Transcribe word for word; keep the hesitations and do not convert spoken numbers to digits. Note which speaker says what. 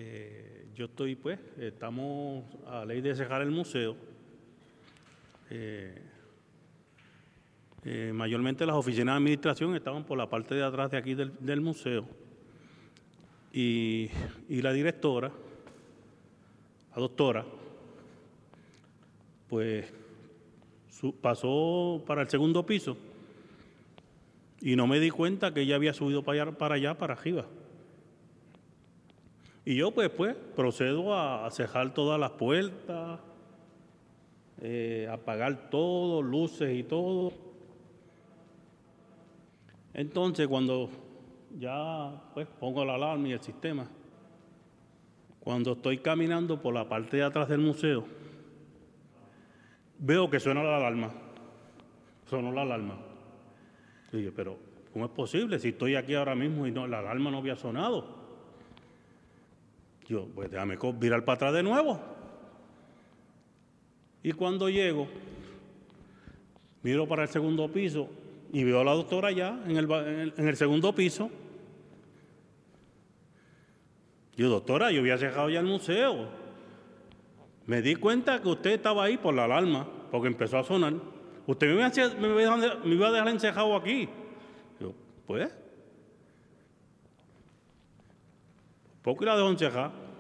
Speaker 1: Eh, yo estoy, pues, estamos a ley de cerrar el museo. Eh, eh, mayormente las oficinas de administración estaban por la parte de atrás de aquí del, del museo. Y, y la directora, la doctora, pues su, pasó para el segundo piso y no me di cuenta que ella había subido para allá, para allá, para arriba. Y yo pues, pues procedo a, a cerrar todas las puertas, eh, apagar todo, luces y todo. Entonces cuando ya pues pongo la alarma y el sistema, cuando estoy caminando por la parte de atrás del museo, veo que suena la alarma. Sonó la alarma. Y dije, pero ¿cómo es posible si estoy aquí ahora mismo y no, la alarma no había sonado? Yo, pues déjame virar para atrás de nuevo. Y cuando llego, miro para el segundo piso y veo a la doctora allá en el, en el, en el segundo piso. Yo, doctora, yo había cerrado ya el museo. Me di cuenta que usted estaba ahí por la alarma, porque empezó a sonar. Usted me iba a, me me iba a dejar encerrado aquí. Yo, pues, poco y la dejó encerrada.